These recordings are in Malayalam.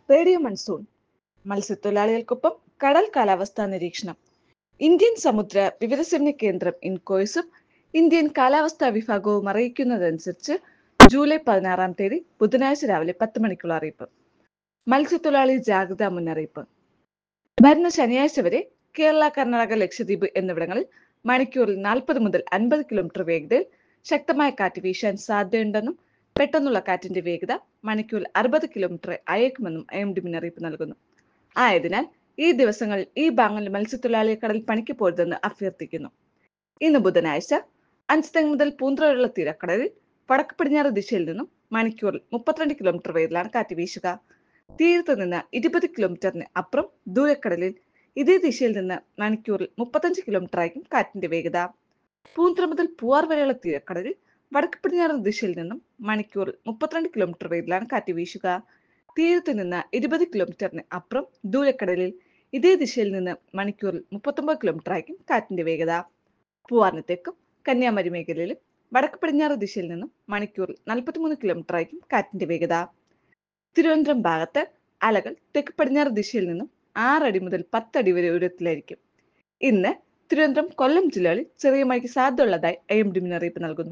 റേഡിയോ മൺസൂൺ മത്സ്യത്തൊഴിലാളികൾക്കൊപ്പം കടൽ കാലാവസ്ഥാ നിരീക്ഷണം. ഇന്ത്യൻ സമുദ്ര വിവരസേവന കേന്ദ്രം ഇൻകോയ്സും ഇന്ത്യൻ കാലാവസ്ഥാ വിഭാഗവും അറിയിക്കുന്നതനുസരിച്ച് ജൂലൈ 16 ബുധനാഴ്ച രാവിലെ 10 മണിക്കുള്ള അറിയിപ്പ്. മത്സ്യത്തൊഴിലാളി ജാഗ്രതാ മുന്നറിയിപ്പ്. വരുന്ന ശനിയാഴ്ച വരെ കേരള, കർണാടക, ലക്ഷദ്വീപ് എന്നിവിടങ്ങളിൽ മണിക്കൂറിൽ 40 മുതൽ 50 കിലോമീറ്റർ വേഗതയിൽ ശക്തമായ കാറ്റ് വീശാൻ സാധ്യതയുണ്ടെന്നും പെട്ടെന്നുള്ള കാറ്റിന്റെ വേഗത മണിക്കൂറിൽ 60 കിലോമീറ്റർ അയക്കുമെന്നും IMD മുന്നറിയിപ്പ് നൽകുന്നു. ആയതിനാൽ ഈ ദിവസങ്ങളിൽ ഈ ഭാഗങ്ങളിൽ മത്സ്യത്തൊഴിലാളികൾ കടൽ പണിക്ക് പോരുതെന്ന് അഭ്യർത്ഥിക്കുന്നു. ഇന്ന് ബുധനാഴ്ച അഞ്ചുതെങ്ങ് മുതൽ പൂന്തുറ വരെയുള്ള തീരക്കടലിൽ വടക്ക് പടിഞ്ഞാറ് ദിശയിൽ നിന്നും മണിക്കൂറിൽ 32 കിലോമീറ്റർ വേഗത്തിലാണ് കാറ്റ് വീശുക. തീരത്ത് നിന്ന് 20 കിലോമീറ്ററിന് അപ്പുറം ദൂരക്കടലിൽ ഇതേ ദിശയിൽ നിന്ന് മണിക്കൂറിൽ 35 കിലോമീറ്റർ ആയിരിക്കും കാറ്റിന്റെ വേഗത. പൂന്തുറ മുതൽ പൂവാർ വരെയുള്ള തീരക്കടലിൽ വടക്ക് പടിഞ്ഞാറ് ദിശയിൽ നിന്നും മണിക്കൂറിൽ 32 കിലോമീറ്റർ വേഗത്തിലാണ് കാറ്റ് വീശുക. തീരത്ത് നിന്ന് 20 കിലോമീറ്ററിന് അപ്പുറം ദൂരക്കടലിൽ ഇതേ ദിശയിൽ നിന്ന് മണിക്കൂറിൽ 39 കിലോമീറ്റർ ആയിരിക്കും കാറ്റിന്റെ വേഗത. പൂവാറിന് തെക്കും കന്യാകുമാരി മേഖലയിലും വടക്ക് പടിഞ്ഞാറ് ദിശയിൽ നിന്നും മണിക്കൂറിൽ 43 കിലോമീറ്റർ ആയിരിക്കും കാറ്റിന്റെ വേഗത. തിരുവനന്തപുരം ഭാഗത്ത് അലകൾ തെക്ക് പടിഞ്ഞാറ് ദിശയിൽ നിന്നും 6 അടി മുതൽ 10 അടി വരെ ഉയരത്തിലായിരിക്കും. ഇന്ന് തിരുവനന്തപുരം, കൊല്ലം ജില്ലകളിൽ ചെറിയ മഴയ്ക്ക് സാധ്യതയുള്ളതായി IMD മുന്നറിയിപ്പ് നൽകുന്നു.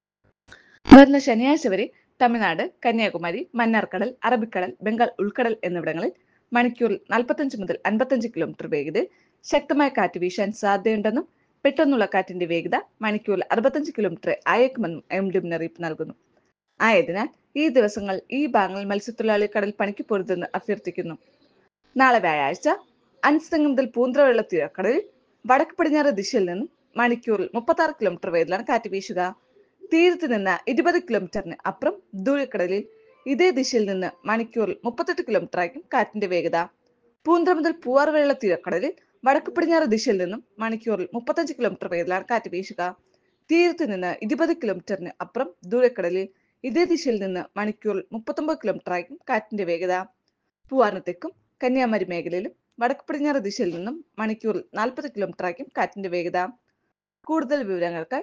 വരുന്ന ശനിയാഴ്ച വരെ തമിഴ്നാട്, കന്യാകുമാരി, മന്നാർക്കടൽ, അറബിക്കടൽ, ബംഗാൾ ഉൾക്കടൽ എന്നിവിടങ്ങളിൽ മണിക്കൂറിൽ 45 മുതൽ 55 കിലോമീറ്റർ വേഗതയിൽ ശക്തമായ കാറ്റ് വീശാൻ സാധ്യതയുണ്ടെന്നും പെട്ടെന്നുള്ള കാറ്റിന്റെ വേഗത മണിക്കൂറിൽ 65 കിലോമീറ്റർ അയക്കുമെന്നും IMD മുന്നറിയിപ്പ് നൽകുന്നു. ആയതിനാൽ ഈ ദിവസങ്ങൾ ഈ ഭാഗങ്ങളിൽ മത്സ്യത്തൊഴിലാളി കടൽ പണിക്ക് പോരുതെന്ന് അഭ്യർത്ഥിക്കുന്നു. നാളെ വ്യാഴാഴ്ച അഞ്ചുതെങ്ങ് മുതൽ പൂന്തുറ വരെയുള്ള തീരക്കടലിൽ വടക്ക് പടിഞ്ഞാറ് ദിശയിൽ നിന്നും മണിക്കൂറിൽ 36 കിലോമീറ്റർ വേഗത്തിലാണ് കാറ്റ് വീശുക. തീരത്ത് നിന്ന് 20 കിലോമീറ്ററിന് അപ്പുറം ദൂരക്കടലിൽ ഇതേ ദിശയിൽ നിന്ന് മണിക്കൂറിൽ 38 കിലോമീറ്റർ ആയിരിക്കും കാറ്റിന്റെ വേഗത. പൂന്തുറ മുതൽ പൂവാർ വരെയുള്ള തീരക്കടലിൽ വടക്ക് പടിഞ്ഞാറ് ദിശയിൽ നിന്നും മണിക്കൂറിൽ 35 കിലോമീറ്റർ വേഗത്തിലാണ് കാറ്റ് വീശുക. തീരത്ത് നിന്ന് 20 കിലോമീറ്ററിന് അപ്പുറം ദൂരക്കടലിൽ ഇതേ ദിശയിൽ നിന്ന് മണിക്കൂറിൽ 39 കിലോമീറ്റർ ആയിരിക്കും കാറ്റിന്റെ വേഗത. പൂവാറിന് തെക്കും കന്യാകുമാരി മേഖലയിലും വടക്ക് പടിഞ്ഞാറ് ദിശയിൽ നിന്നും മണിക്കൂറിൽ 40 കിലോമീറ്റർ ആയിരിക്കും കാറ്റിന്റെ വേഗത. കൂടുതൽ വിവരങ്ങൾക്ക്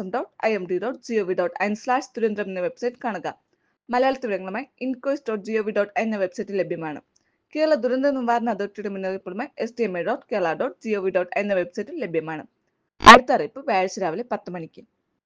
mosam.imd.gov.in/തിരുവനന്തപുരം എന്ന വെബ്സൈറ്റ് കാണുക. മലയാളത്തിൽ വിവരങ്ങളുമായി incois.gov.in എന്ന വെബ്സൈറ്റിൽ ലഭ്യമാണ്. കേരള ദുരന്ത നിവാരണ അതോറിറ്റിയുടെ മുന്നറിയിപ്പുമായി sdma.kerala.gov.in എന്ന വെബ്സൈറ്റിൽ ലഭ്യമാണ്. അടുത്ത അറിയിപ്പ് വ്യാഴാഴ്ച രാവിലെ 10 മണിക്ക്.